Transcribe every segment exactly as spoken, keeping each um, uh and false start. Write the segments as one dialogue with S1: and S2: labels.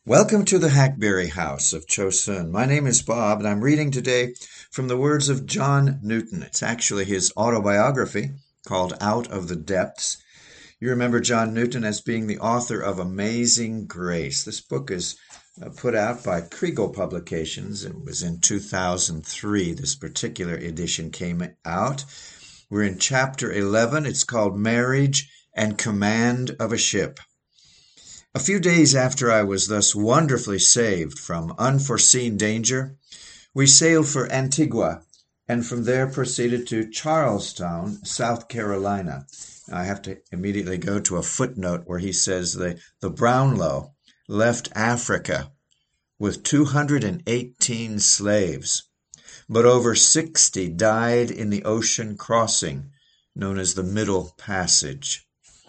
S1: Welcome to the Hackberry House of Chosun. My name is Bob, and I'm reading today from the words of John Newton. It's actually his autobiography called Out of the Depths. You remember John Newton as being the author of Amazing Grace. This book is uh, put out by Kregel Publications. It was in two thousand three. This particular edition came out. We're in chapter eleven. It's called Marriage and Command of a Ship. A few days after I was thus wonderfully saved from unforeseen danger, we sailed for Antigua, and from there proceeded to Charlestown, South Carolina. I have to immediately go to a footnote where he says the, the Brownlow left Africa with two hundred eighteen slaves, but over sixty died in the ocean crossing, known as the Middle Passage.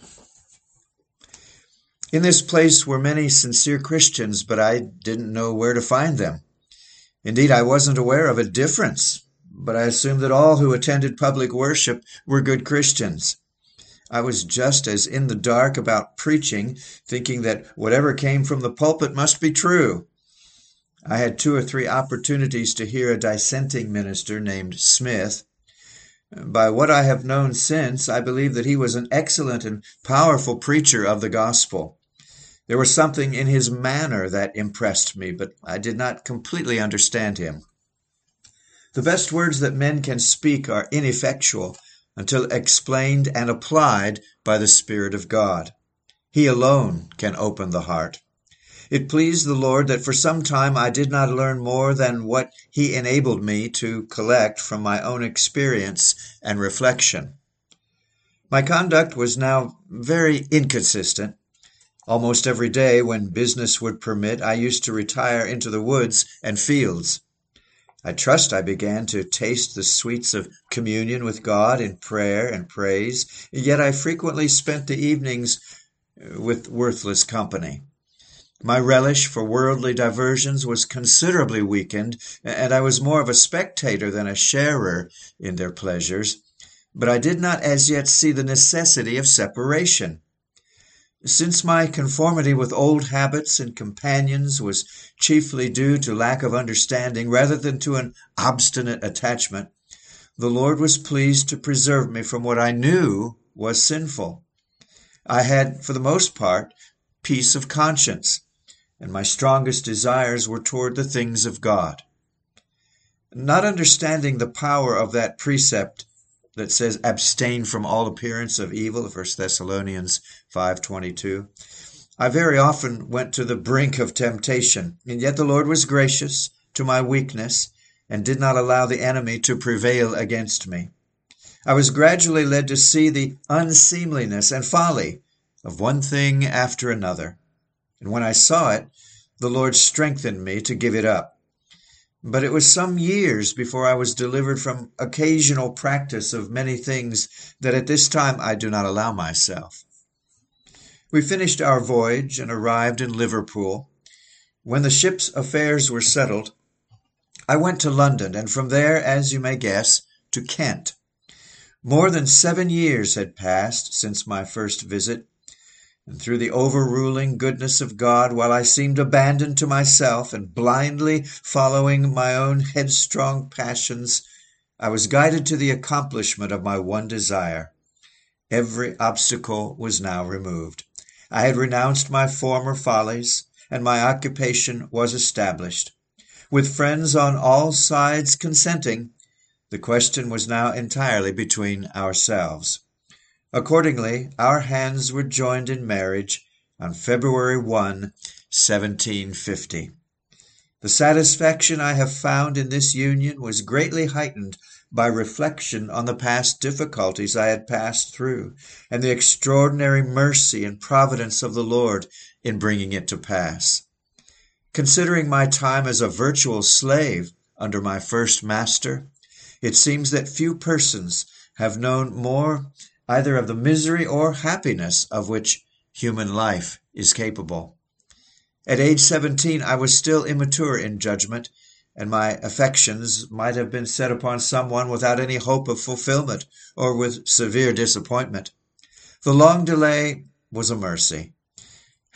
S1: In this place were many sincere Christians, but I didn't know where to find them. Indeed, I wasn't aware of a difference, but I assumed that all who attended public worship were good Christians. I was just as in the dark about preaching, thinking that whatever came from the pulpit must be true. I had two or three opportunities to hear a dissenting minister named Smith. By what I have known since, I believe that he was an excellent and powerful preacher of the gospel. There was something in his manner that impressed me, but I did not completely understand him. The best words that men can speak are ineffectual until explained and applied by the Spirit of God. He alone can open the heart. It pleased the Lord that for some time I did not learn more than what he enabled me to collect from my own experience and reflection. My conduct was now very inconsistent. Almost every day, when business would permit, I used to retire into the woods and fields. I trust I began to taste the sweets of communion with God in prayer and praise, yet I frequently spent the evenings with worthless company. My relish for worldly diversions was considerably weakened, and I was more of a spectator than a sharer in their pleasures, but I did not as yet see the necessity of separation. Since my conformity with old habits and companions was chiefly due to lack of understanding rather than to an obstinate attachment, the Lord was pleased to preserve me from what I knew was sinful. I had, for the most part, peace of conscience, and my strongest desires were toward the things of God. Not understanding the power of that precept that says, abstain from all appearance of evil, First Thessalonians five twenty-two, I very often went to the brink of temptation, and yet the Lord was gracious to my weakness and did not allow the enemy to prevail against me. I was gradually led to see the unseemliness and folly of one thing after another, and when I saw it, the Lord strengthened me to give it up. But it was some years before I was delivered from occasional practice of many things that at this time I do not allow myself. We finished our voyage and arrived in Liverpool. When the ship's affairs were settled, I went to London, and from there, as you may guess, to Kent. More than seven years had passed since my first visit, and through the overruling goodness of God, while I seemed abandoned to myself and blindly following my own headstrong passions, I was guided to the accomplishment of my one desire. Every obstacle was now removed. I had renounced my former follies, and my occupation was established. With friends on all sides consenting, the question was now entirely between ourselves. Accordingly, our hands were joined in marriage on February first, seventeen fifty. The satisfaction I have found in this union was greatly heightened by reflection on the past difficulties I had passed through, and the extraordinary mercy and providence of the Lord in bringing it to pass. Considering my time as a virtual slave under my first master, it seems that few persons have known more either of the misery or happiness of which human life is capable. At age seventeen, I was still immature in judgment, and my affections might have been set upon someone without any hope of fulfillment or with severe disappointment. The long delay was a mercy.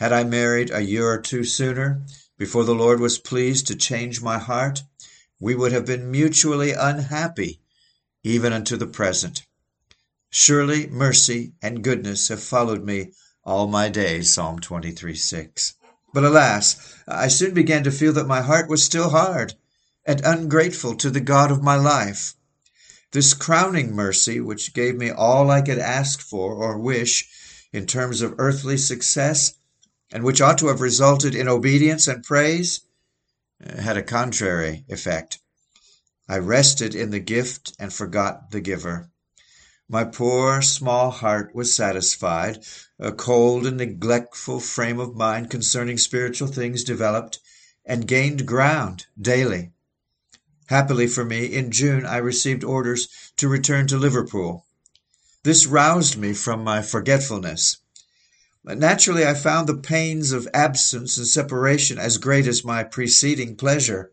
S1: Had I married a year or two sooner, before the Lord was pleased to change my heart, we would have been mutually unhappy, even unto the present. Surely mercy and goodness have followed me all my days, Psalm twenty-three six. But alas, I soon began to feel that my heart was still hard and ungrateful to the God of my life. This crowning mercy, which gave me all I could ask for or wish in terms of earthly success, and which ought to have resulted in obedience and praise, had a contrary effect. I rested in the gift and forgot the giver. My poor small heart was satisfied. A cold and neglectful frame of mind concerning spiritual things developed and gained ground daily. Happily for me, in June I received orders to return to Liverpool. This roused me from my forgetfulness. Naturally, I found the pains of absence and separation as great as my preceding pleasure.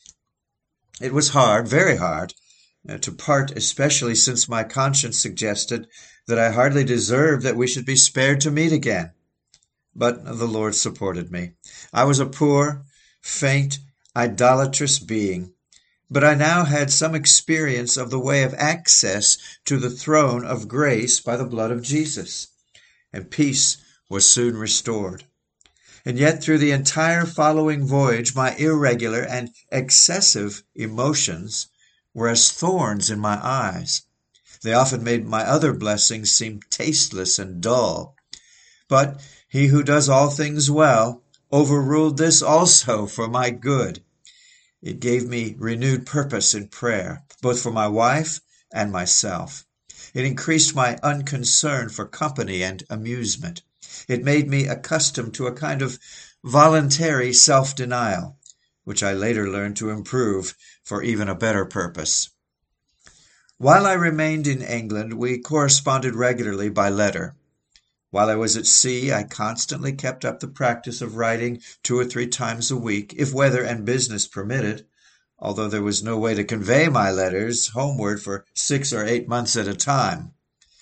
S1: It was hard, very hard, uh, to part, especially since my conscience suggested that I hardly deserved that we should be spared to meet again. But the Lord supported me. I was a poor, faint, idolatrous being, but I now had some experience of the way of access to the throne of grace by the blood of Jesus, and peace was soon restored. And yet through the entire following voyage, my irregular and excessive emotions were as thorns in my eyes. They often made my other blessings seem tasteless and dull. But he who does all things well overruled this also for my good. It gave me renewed purpose in prayer, both for my wife and myself. It increased my unconcern for company and amusement. It made me accustomed to a kind of voluntary self-denial, which I later learned to improve for even a better purpose. While I remained in England, we corresponded regularly by letter. While I was at sea, I constantly kept up the practice of writing two or three times a week, if weather and business permitted, although there was no way to convey my letters homeward for six or eight months at a time.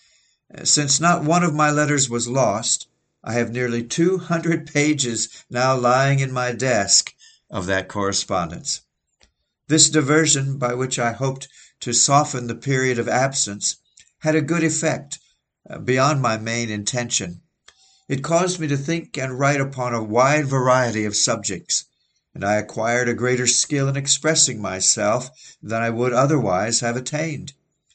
S1: Since not one of my letters was lost, I have nearly two hundred pages now lying in my desk of that correspondence. This diversion, by which I hoped to soften the period of absence, had a good effect, uh, beyond my main intention. It caused me to think and write upon a wide variety of subjects, and I acquired a greater skill in expressing myself than I would otherwise have attained.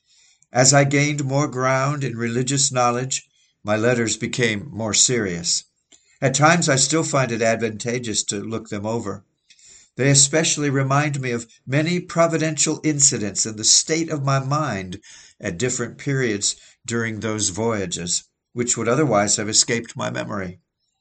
S1: As I gained more ground in religious knowledge, my letters became more serious. At times I still find it advantageous to look them over. They especially remind me of many providential incidents in the state of my mind at different periods during those voyages, which would otherwise have escaped my memory.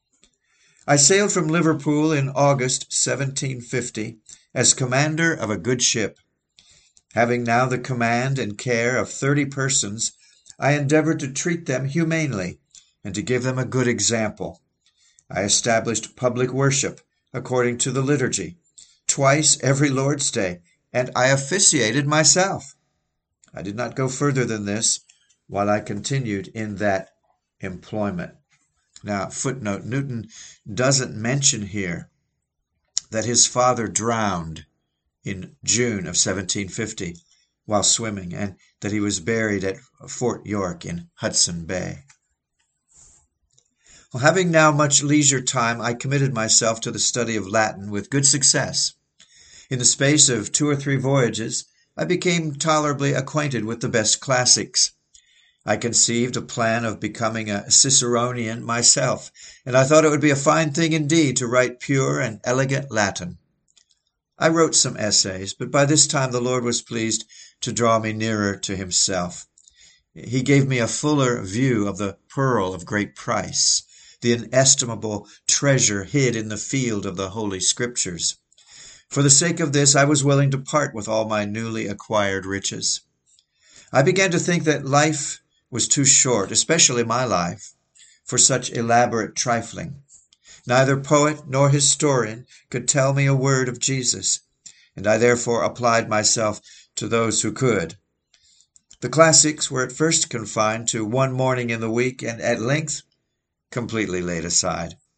S1: I sailed from Liverpool in August seventeen fifty as commander of a good ship. Having now the command and care of thirty persons, I endeavored to treat them humanely and to give them a good example. I established public worship according to the liturgy, twice every Lord's Day, and I officiated myself. I did not go further than this while I continued in that employment. Now, footnote, Newton doesn't mention here that his father drowned in June of seventeen fifty while swimming, and that he was buried at Fort York in Hudson Bay. Well, having now much leisure time, I committed myself to the study of Latin with good success. In the space of two or three voyages, I became tolerably acquainted with the best classics. I conceived a plan of becoming a Ciceronian myself, and I thought it would be a fine thing indeed to write pure and elegant Latin. I wrote some essays, but by this time the Lord was pleased to draw me nearer to himself. He gave me a fuller view of the pearl of great price, the inestimable treasure hid in the field of the Holy Scriptures. For the sake of this, I was willing to part with all my newly acquired riches. I began to think that life was too short, especially my life, for such elaborate trifling. Neither poet nor historian could tell me a word of Jesus, and I therefore applied myself to those who could. The classics were at first confined to one morning in the week, and at length completely laid aside.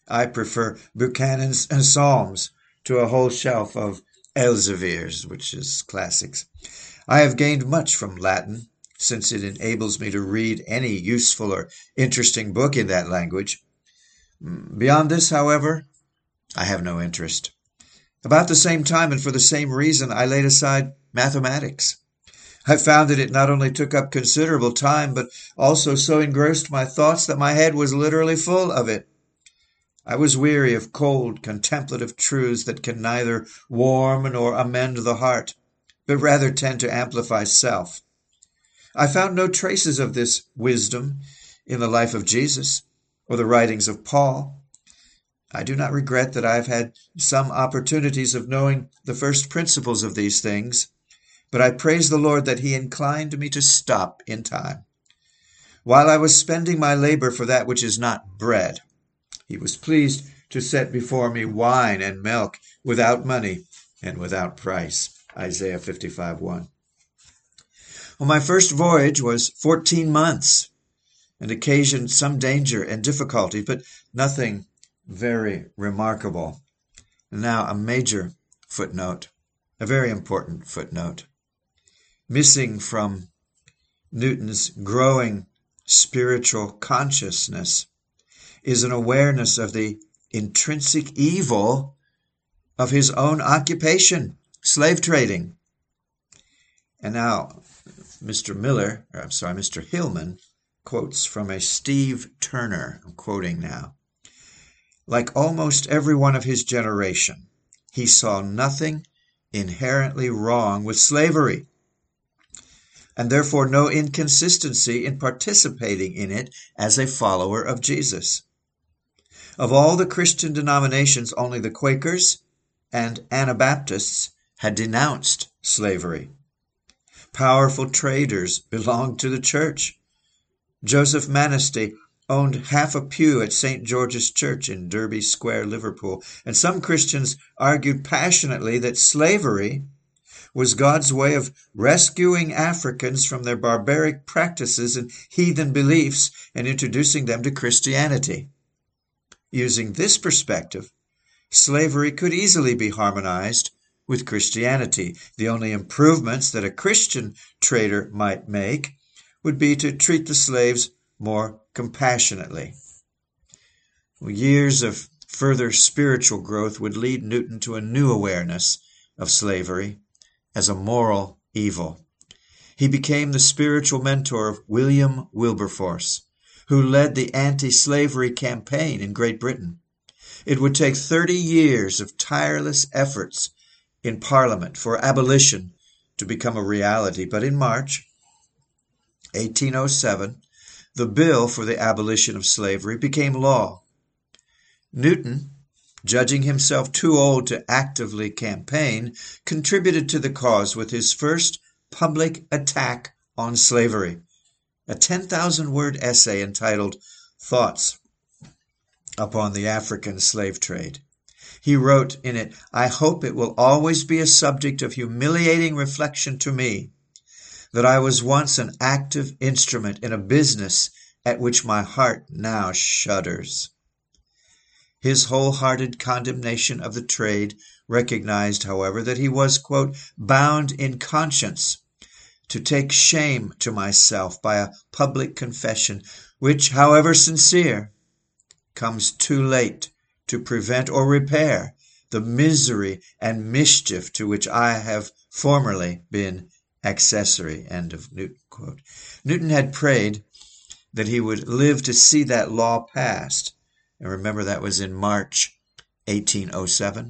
S1: I prefer Buchanan's Psalms to a whole shelf of Elsevier's, which is classics. I have gained much from Latin, since it enables me to read any useful or interesting book in that language. Beyond this, however, I have no interest. About the same time and for the same reason, I laid aside mathematics. I found that it not only took up considerable time, but also so engrossed my thoughts that my head was literally full of it. I was weary of cold, contemplative truths that can neither warm nor amend the heart, but rather tend to amplify self. I found no traces of this wisdom in the life of Jesus or the writings of Paul. I do not regret that I have had some opportunities of knowing the first principles of these things, but I praise the Lord that he inclined me to stop in time. While I was spending my labor for that which is not bread, he was pleased to set before me wine and milk without money and without price. Isaiah fifty-five one. Well, my first voyage was fourteen months and occasioned some danger and difficulty, but nothing very remarkable. Now, a major footnote, a very important footnote. Missing from Newton's growing spiritual consciousness is an awareness of the intrinsic evil of his own occupation, slave trading. And now, Mister Miller, or I'm sorry, Mister Hillman, quotes from a Steve Turner. I'm quoting now. Like almost every one of his generation, he saw nothing inherently wrong with slavery, and therefore no inconsistency in participating in it as a follower of Jesus. Of all the Christian denominations, only the Quakers and Anabaptists had denounced slavery. Powerful traders belonged to the church. Joseph Manesty owned half a pew at Saint George's Church in Derby Square, Liverpool, and some Christians argued passionately that slavery was God's way of rescuing Africans from their barbaric practices and heathen beliefs and introducing them to Christianity. Using this perspective, slavery could easily be harmonized with Christianity. The only improvements that a Christian trader might make would be to treat the slaves more compassionately. Well, years of further spiritual growth would lead Newton to a new awareness of slavery as a moral evil. He became the spiritual mentor of William Wilberforce, who led the anti-slavery campaign in Great Britain. It would take thirty years of tireless efforts in Parliament for abolition to become a reality, but in March eighteen oh seven, the bill for the abolition of slavery became law. Newton, judging himself too old to actively campaign, contributed to the cause with his first public attack on slavery, a ten thousand word essay entitled Thoughts upon the African Slave Trade. He wrote in it, "I hope it will always be a subject of humiliating reflection to me that I was once an active instrument in a business at which my heart now shudders." His wholehearted condemnation of the trade recognized, however, that he was, quote, bound in conscience to take shame to myself by a public confession, which, however sincere, comes too late to prevent or repair the misery and mischief to which I have formerly been accessory. End of Newton quote. Newton had prayed that he would live to see that law passed. And remember, that was in March eighteen oh seven.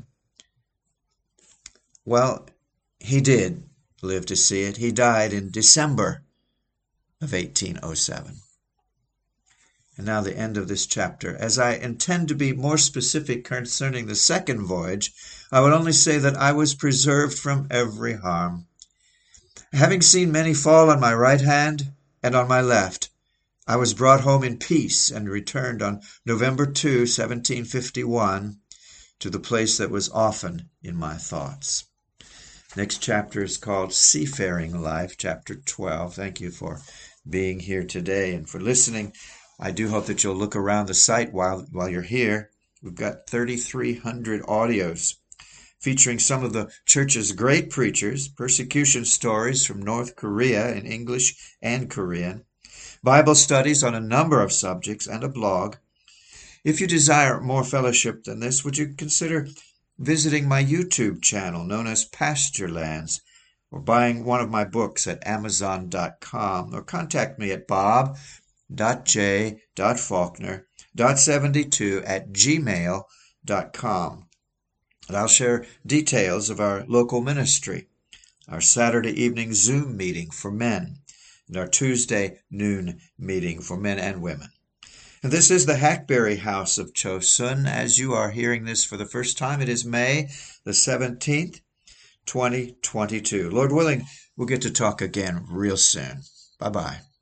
S1: Well, he did live to see it. He died in December of eighteen oh seven. And now the end of this chapter. As I intend to be more specific concerning the second voyage, I would only say that I was preserved from every harm. Having seen many fall on my right hand and on my left, I was brought home in peace and returned on November second, seventeen fifty-one, to the place that was often in my thoughts. Next chapter is called Seafaring Life, chapter twelve. Thank you for being here today and for listening. I do hope that you'll look around the site while, while you're here. We've got thirty-three hundred audios featuring some of the church's great preachers, persecution stories from North Korea in English and Korean, Bible studies on a number of subjects, and a blog. If you desire more fellowship than this, would you consider visiting my YouTube channel known as Pasturelands, or buying one of my books at amazon dot com, or contact me at bob dot j dot faulkner dot seventy-two at gmail dot com. And I'll share details of our local ministry, our Saturday evening Zoom meeting for men, and our Tuesday noon meeting for men and women. And this is the Hackberry House of Chosun. As you are hearing this for the first time, it is May the seventeenth, twenty twenty-two. Lord willing, we'll get to talk again real soon. Bye-bye.